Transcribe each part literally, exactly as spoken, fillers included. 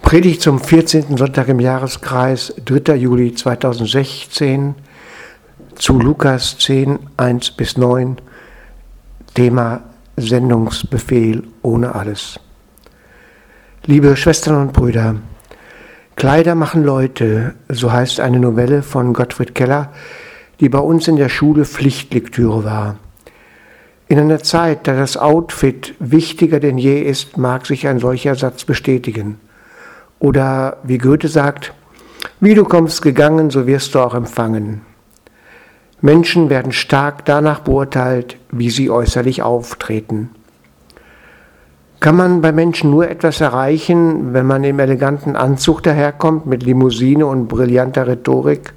Predigt zum vierzehnten Sonntag im Jahreskreis, dritter Juli zweitausendsechzehn, zu Lukas zehn, eins bis neun, Thema Sendungsbefehl ohne alles. Liebe Schwestern und Brüder, Kleider machen Leute, so heißt eine Novelle von Gottfried Keller, die bei uns in der Schule Pflichtlektüre war. In einer Zeit, da das Outfit wichtiger denn je ist, mag sich ein solcher Satz bestätigen. Oder wie Goethe sagt, wie du kommst gegangen, so wirst du auch empfangen. Menschen werden stark danach beurteilt, wie sie äußerlich auftreten. Kann man bei Menschen nur etwas erreichen, wenn man im eleganten Anzug daherkommt, mit Limousine und brillanter Rhetorik?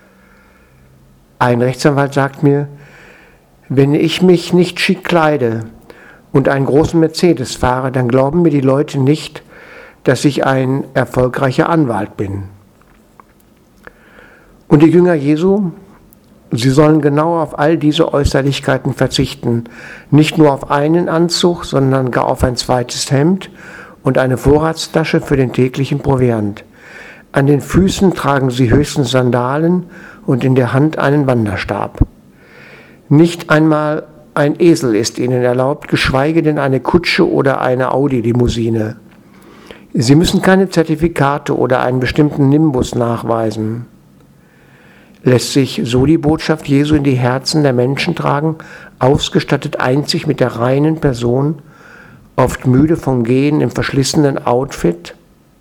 Ein Rechtsanwalt sagt mir, wenn ich mich nicht schick kleide und einen großen Mercedes fahre, dann glauben mir die Leute nicht, dass ich ein erfolgreicher Anwalt bin. Und die Jünger Jesu, sie sollen genau auf all diese Äußerlichkeiten verzichten. Nicht nur auf einen Anzug, sondern gar auf ein zweites Hemd und eine Vorratstasche für den täglichen Proviant. An den Füßen tragen sie höchstens Sandalen und in der Hand einen Wanderstab. Nicht einmal ein Esel ist ihnen erlaubt, geschweige denn eine Kutsche oder eine Audi-Limousine. Sie müssen keine Zertifikate oder einen bestimmten Nimbus nachweisen. Lässt sich so die Botschaft Jesu in die Herzen der Menschen tragen, ausgestattet einzig mit der reinen Person, oft müde vom Gehen im verschlissenen Outfit?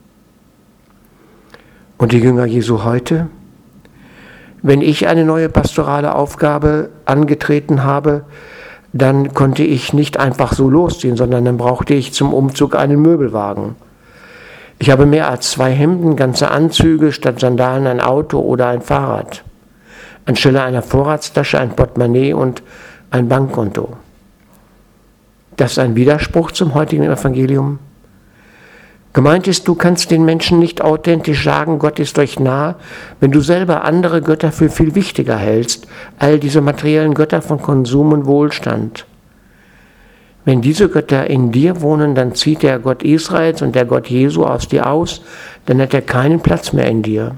Und die Jünger Jesu heute? Wenn ich eine neue pastorale Aufgabe angetreten habe, dann konnte ich nicht einfach so losziehen, sondern dann brauchte ich zum Umzug einen Möbelwagen. Ich habe mehr als zwei Hemden, ganze Anzüge, statt Sandalen ein Auto oder ein Fahrrad. Anstelle einer Vorratstasche ein Portemonnaie und ein Bankkonto. Das ist ein Widerspruch zum heutigen Evangelium. Gemeint ist, du kannst den Menschen nicht authentisch sagen, Gott ist euch nah, wenn du selber andere Götter für viel wichtiger hältst, all diese materiellen Götter von Konsum und Wohlstand. Wenn diese Götter in dir wohnen, dann zieht der Gott Israels und der Gott Jesu aus dir aus, dann hat er keinen Platz mehr in dir.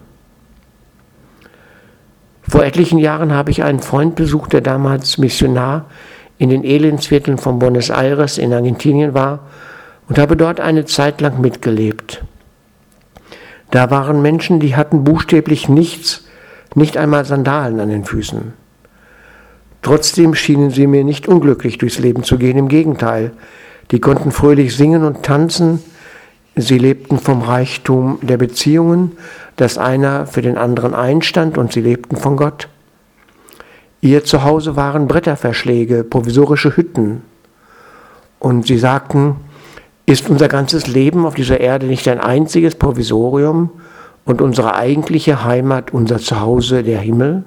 Vor etlichen Jahren habe ich einen Freund besucht, der damals Missionar in den Elendsvierteln von Buenos Aires in Argentinien war und habe dort eine Zeit lang mitgelebt. Da waren Menschen, die hatten buchstäblich nichts, nicht einmal Sandalen an den Füßen. Trotzdem schienen sie mir nicht unglücklich durchs Leben zu gehen, im Gegenteil. Die konnten fröhlich singen und tanzen, sie lebten vom Reichtum der Beziehungen, dass einer für den anderen einstand, und sie lebten von Gott. Ihr Zuhause waren Bretterverschläge, provisorische Hütten. Und sie sagten, ist unser ganzes Leben auf dieser Erde nicht ein einziges Provisorium und unsere eigentliche Heimat, unser Zuhause, der Himmel?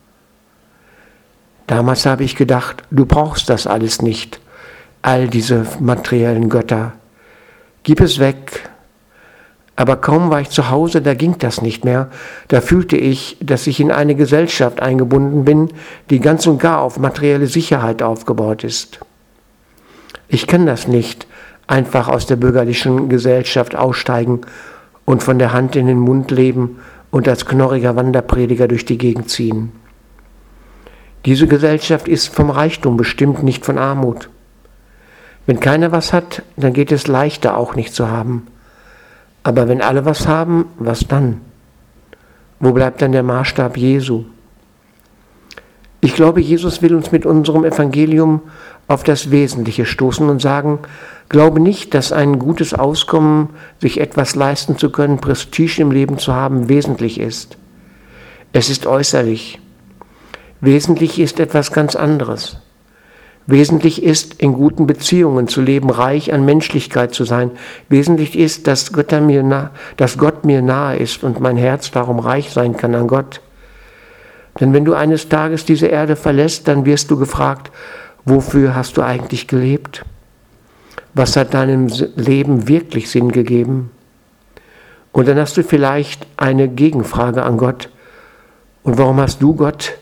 Damals habe ich gedacht, du brauchst das alles nicht, all diese materiellen Götter. Gib es weg. Aber kaum war ich zu Hause, da ging das nicht mehr. Da fühlte ich, dass ich in eine Gesellschaft eingebunden bin, die ganz und gar auf materielle Sicherheit aufgebaut ist. Ich kann das nicht, einfach aus der bürgerlichen Gesellschaft aussteigen und von der Hand in den Mund leben und als knorriger Wanderprediger durch die Gegend ziehen. Diese Gesellschaft ist vom Reichtum bestimmt, nicht von Armut. Wenn keiner was hat, dann geht es leichter, auch nicht zu haben. Aber wenn alle was haben, was dann? Wo bleibt dann der Maßstab Jesu? Ich glaube, Jesus will uns mit unserem Evangelium auf das Wesentliche stoßen und sagen, glaube nicht, dass ein gutes Auskommen, sich etwas leisten zu können, Prestige im Leben zu haben, wesentlich ist. Es ist äußerlich. Wesentlich ist etwas ganz anderes. Wesentlich ist, in guten Beziehungen zu leben, reich an Menschlichkeit zu sein. Wesentlich ist, dass Gott mir nah, dass Gott mir nahe ist und mein Herz darum reich sein kann an Gott. Denn wenn du eines Tages diese Erde verlässt, dann wirst du gefragt, wofür hast du eigentlich gelebt? Was hat deinem Leben wirklich Sinn gegeben? Und dann hast du vielleicht eine Gegenfrage an Gott. Und warum hast du, Gott,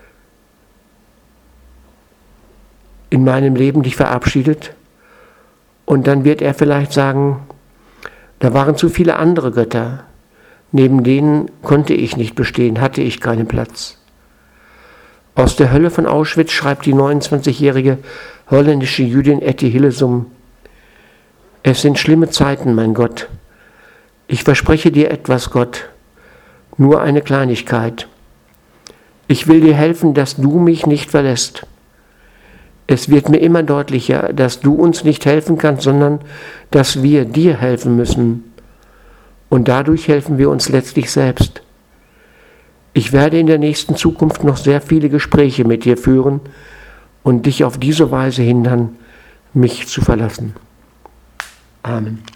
in meinem Leben dich verabschiedet? Und dann wird er vielleicht sagen, Da waren zu viele andere Götter. Neben denen konnte ich nicht bestehen, hatte ich keinen Platz. Aus der Hölle von Auschwitz schreibt die neunundzwanzigjährige holländische Jüdin Etty Hillesum: Es sind schlimme Zeiten, mein Gott. Ich verspreche dir etwas, Gott, nur eine Kleinigkeit. Ich will dir helfen, dass du mich nicht verlässt. Es wird mir immer deutlicher, dass du uns nicht helfen kannst, sondern dass wir dir helfen müssen. Und dadurch helfen wir uns letztlich selbst. Ich werde in der nächsten Zukunft noch sehr viele Gespräche mit dir führen und dich auf diese Weise hindern, mich zu verlassen. Amen.